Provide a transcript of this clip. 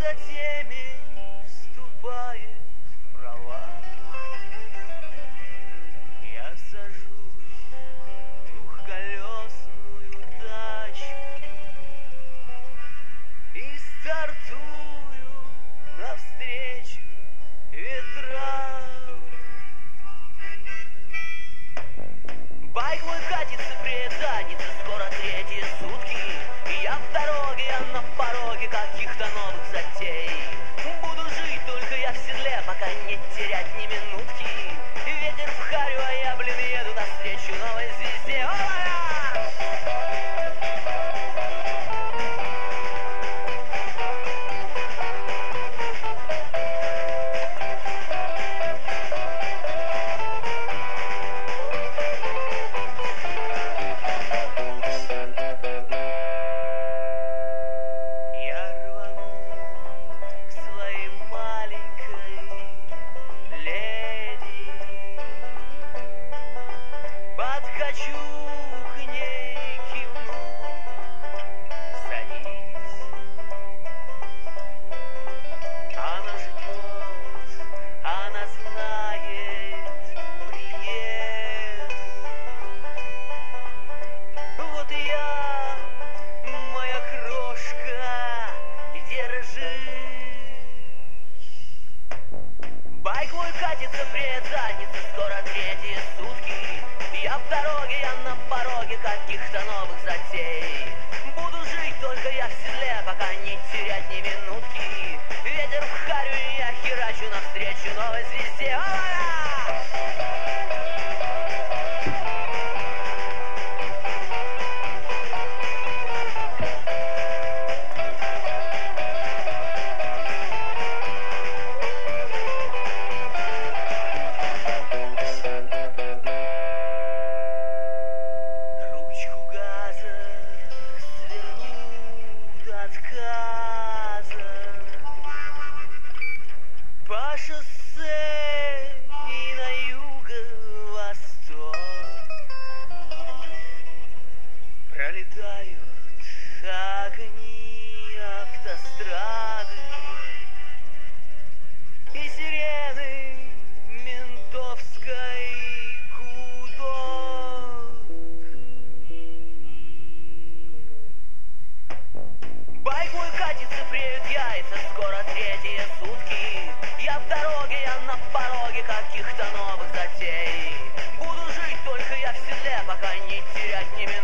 когда темень вступает в права, я сажусь в двухколесную тачку и стартую навстречу ветрам. Байк мой катится, приедается, скоро третьи сутки, и я в дороге, я на пороге каких-то новых затей. Буду жить, только я в седле, пока не терять ни минутки. Ветер в харю, а я, еду навстречу новой звезде. Хочу к ней кивну, садись. Она ждет, она знает, приеду. Вот и я, моя крошка, держись. Байк мой катится, пред задница, скоро третьи сутки. Я в дороге, я на пороге каких-то новых затей. Буду жить, только я в седле, пока не терять ни минутки. Ветер в харю, и я херачу навстречу новой звезде. По шоссе и на юго-восток пролетают огни автострады и сирены ментовской гудок. Байк мой катится, преют яйца, скоро третьи сутки. Я в дороге, я на пороге каких-то новых затей. Буду жить, только я в седле, пока не терять ни минуты.